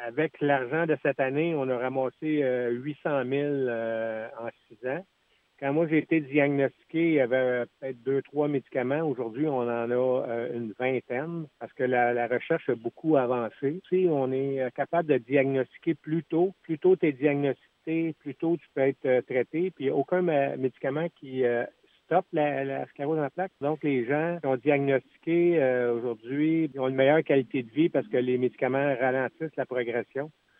Avec l'argent de cette année, on a ramassé 800 000 en 6 ans. Quand moi j'ai été diagnostiqué, il y avait peut-être 2, 3 médicaments. Aujourd'hui, on en a une vingtaine parce que la recherche a beaucoup avancé. Tu sais, on est capable de diagnostiquer plus tôt. Plus tôt tu es diagnostiqué, plus tôt tu peux être traité. Puis il n'y a aucun médicament qui stoppe la sclérose en plaques. Donc, les gens qui ont diagnostiqué aujourd'hui ils ont une meilleure qualité de vie parce que les médicaments ralentissent la progression.